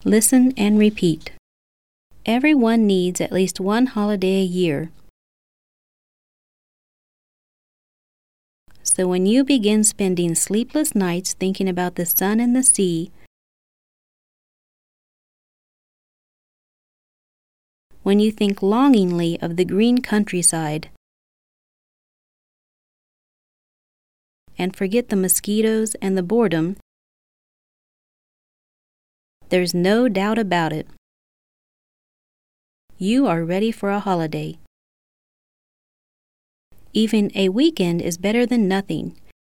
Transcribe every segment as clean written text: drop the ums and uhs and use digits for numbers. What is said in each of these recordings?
Listen and repeat. Everyone needs at least one holiday a year. So when you begin spending sleepless nights thinking about the sun and the sea, when you think longingly of the green countryside, and forget the mosquitoes and the boredom, there's no doubt about it. You are ready for a holiday. Even a weekend is better than nothing.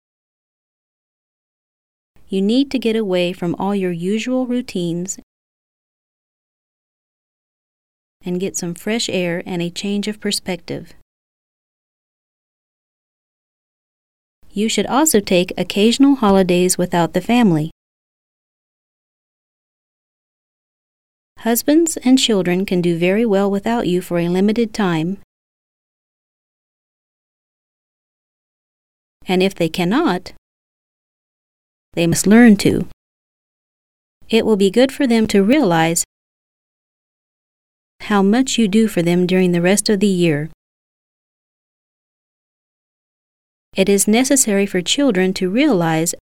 You need to get away from all your usual routines and get some fresh air and a change of perspective. You should also take occasional holidays without the family. Husbands and children can do very well without you for a limited time, and if they cannot, they must learn to. It will be good for them to realize how much you do for them during the rest of the year. It is necessary for children to realize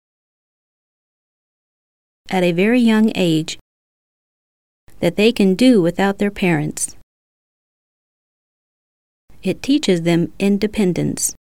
at a very young age that they can do without their parents. It teaches them independence.